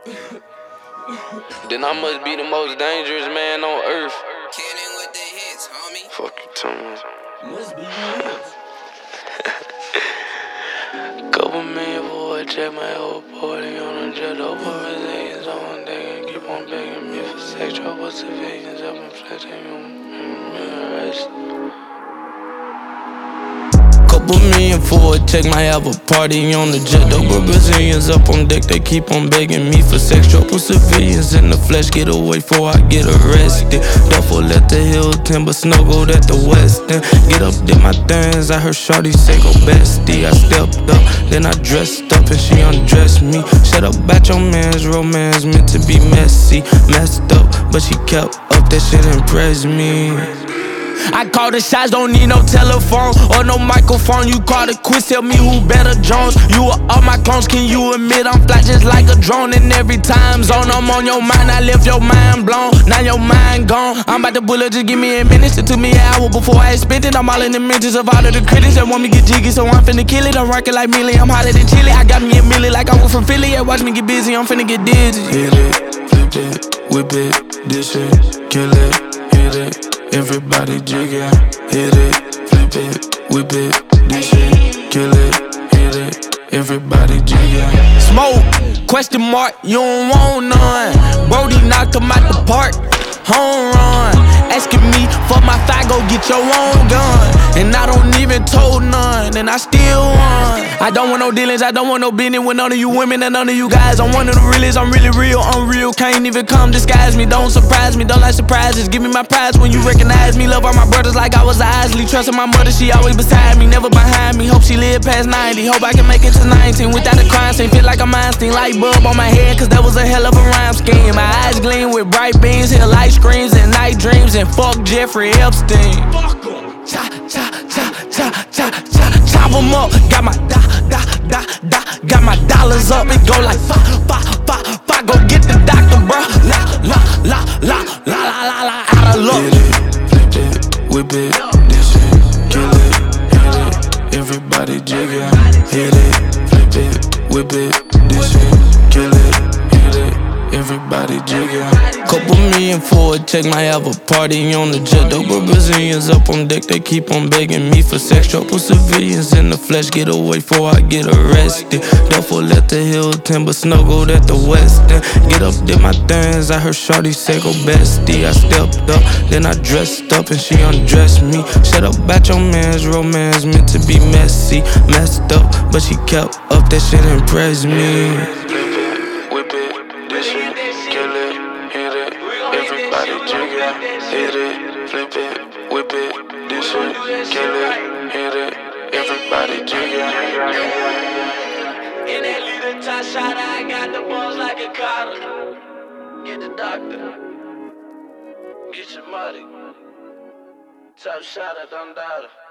Then I must be the most dangerous man on earth. Cannon with the hits, homie. Fuck you, Tom. Must be hits. Couple million for a check, my whole party on a jet over resilience on deck and keep on begging me for sex trouble civilians. I've been flexing you, arrest. Couple million for a check, might have a party on the jet. Over Brazilians up on deck, they keep on begging me for sex trouble civilians in the flesh. Get away before I get arrested. Duffel at the Hilton, but snuggled at the Westin. Get up, did my things, I heard shorty say go bestie. I stepped up, then I dressed up and she undressed me. Shut up about your man's romance, meant to be messy. Messed up, but she kept up, that shit impressed me. I call the shots, don't need no telephone or no microphone. You call the quiz, tell me who better Jones. You are all my clones, can you admit I'm fly just like a drone? And every time zone I'm on your mind, I left your mind blown. Now your mind gone. I'm about to pull up, just give me a minute. It took me an hour before I spent it. I'm all in the mentions of all of the critics that want me get jiggy, so I'm finna kill it. I'm rockin' like Millie, I'm hotter than Chili. I got me a milli like I was from Philly. Yeah, watch me get busy, I'm finna get dizzy. Hit it, flip it, whip it, dish it, kill it, hit it. Everybody jiggin', hit it, flip it, whip it, dish it, kill it, hit it. Everybody jiggin'. Smoke, question mark, you don't want none. Brody knocked him out the park, home run. Asking me for my thigh, go get your own gun. And I don't even told none, and I still won. I don't want no dealings, I don't want no business with none of you women and none of you guys. I'm one of the realest, I'm really real, unreal. Can't even come disguise me, don't surprise me, don't like surprises. Give me my prize when you recognize me. Love all my brothers like I was Isley. Trusting my mother, she always beside me, never behind me. Hope she live past 90, hope I can make it to 19 without a crime scene. Feel like I'm Einstein, light bulb on my head, cause that was a hell of a rhyme scheme. My eyes gleam with bright beams, hear light screams and night dreams. And fuck Jeffrey Epstein. Fuck em. Chop 'em up. Got my got my dollars up. It go like fa. Go get the doctor, bro. La, out of luck. Hit it, flip it, whip it, dish it, kill it, hit it. Everybody jiggin'. Hit it, flip it, whip it, dish it, kill it, hit it. Everybody jiggin'. Couple million for a check, might have a party on the jet. Over Brazilians up on deck, they keep on begging me for sex trouble civilians in the flesh. Get away before I get arrested. Duffel at the Hilton, but snuggled at the Westin. Get up, did my things, I heard shorty say go bestie. I stepped up, then I dressed up and she undressed me. Shut up about your man's romance, meant to be messy. Messed up, but she kept up, that shit impressed me. Everybody jiggin', hit it, flip it, whip it, dish it, kill it, hit it. Everybody jiggin'. In that little top shot, I got the balls like a collar. Get the doctor. Get your money. Top shot, I done doubt it.